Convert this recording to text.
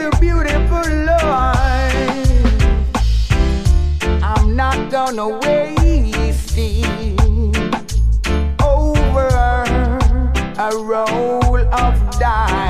a beautiful life. I'm not gonna waste it over a roll of dice.